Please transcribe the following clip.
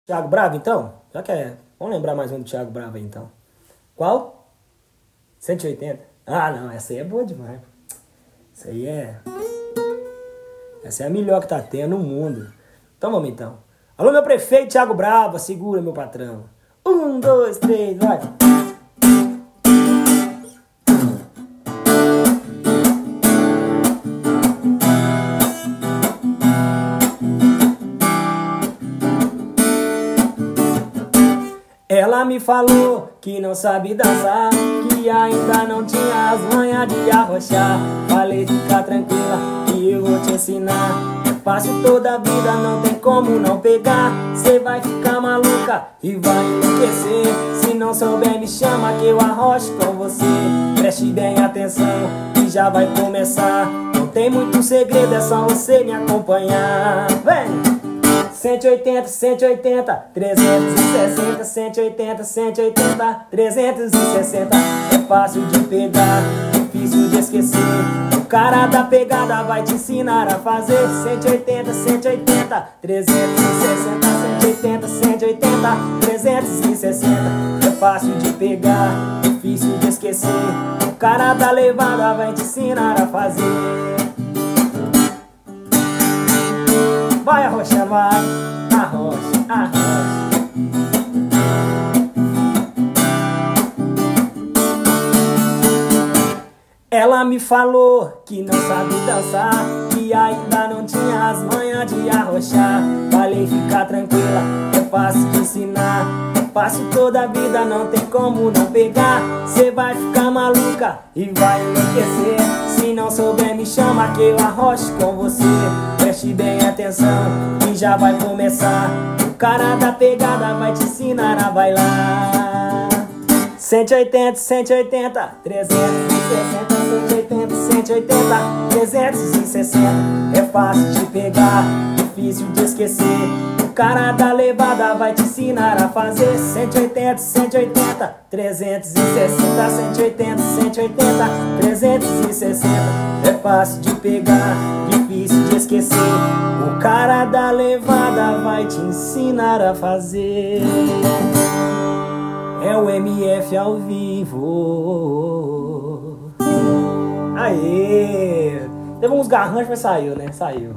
Thiago Bravo, então? Já que é. Vamos lembrar mais um do Thiago Bravo aí, então. Qual? 180. Ah, não, essa aí é boa demais. Essa aí é. Essa é a melhor que tá tendo no mundo. Então vamos então. Alô, meu prefeito Thiago Bravo, segura, meu patrão. Um, dois, três, vai. Ela me falou que não sabe dançar, que ainda não tinha as manhas de arrochar. Falei, fica tranquila que eu vou te ensinar. É fácil toda a vida, não tem como não pegar. Cê vai ficar maluca e vai enlouquecer. Se não souber me chama que eu arrocho com você. Preste bem atenção que já vai começar. Não tem muito segredo, é só você me acompanhar. Vem! 180, 180, 360, 180, 180, 360. É fácil de pegar, difícil de esquecer. O cara da pegada vai te ensinar a fazer. 180, 180, 360, 180, 180, 360. É fácil de pegar, difícil de esquecer. O cara da levada vai te ensinar a fazer. Vai arrochando, vai, arrocha, arrocha. Ela me falou que não sabe dançar, que ainda não tinha as manhas de arrochar. Falei, fica tranquila, é fácil de ensinar. É fácil toda a vida, não tem como não pegar. Cê vai ficar maluca e vai enlouquecer. Se não souber me chama que eu arrocho com você. Preste bem atenção que já vai começar. O cara da pegada vai te ensinar a bailar. 180, 180, 360, 180, 180, 360. É fácil de pegar, difícil de esquecer. O cara da levada vai te ensinar a fazer. 180, 180, 360, 180, 180, 360. É fácil de pegar, difícil de esquecer. O cara da levada vai te ensinar a fazer. É o MF ao vivo. Aê! Teve uns garranchos, mas saiu, né? Saiu.